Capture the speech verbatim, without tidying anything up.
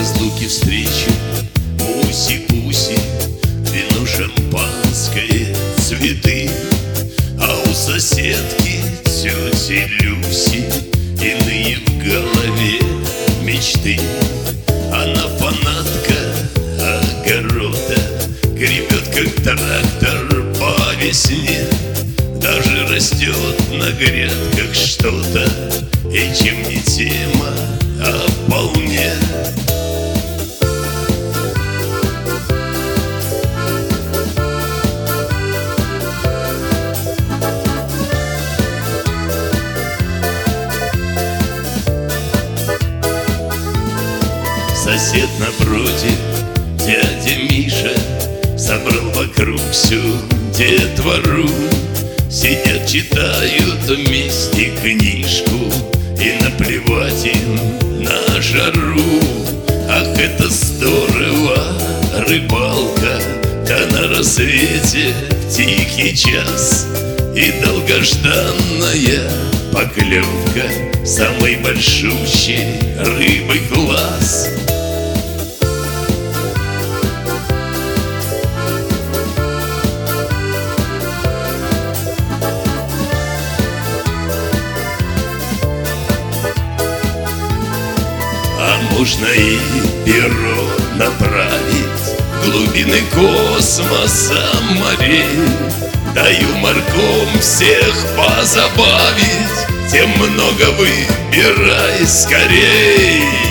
разлуки встречи, уси-пуси, вино шампанское, цветы. А у соседки тети Люси иные в голове мечты. Она фанатка огорода, гребет как трактор по весне. Даже растет на грядках что-то, и чем не тема, а вполне. Сосед напротив, дядя Миша, собрал вокруг всю детвору. Сидят, читают вместе книжку, и наплевать им на жару. Ах, это здорово, рыбалка, да на рассвете в тихий час. И долгожданная поклевка самой большущей рыбы глаз. А можно и перо направить в глубины космоса морей. Да юморком всех позабавить, тем много выбирай скорей.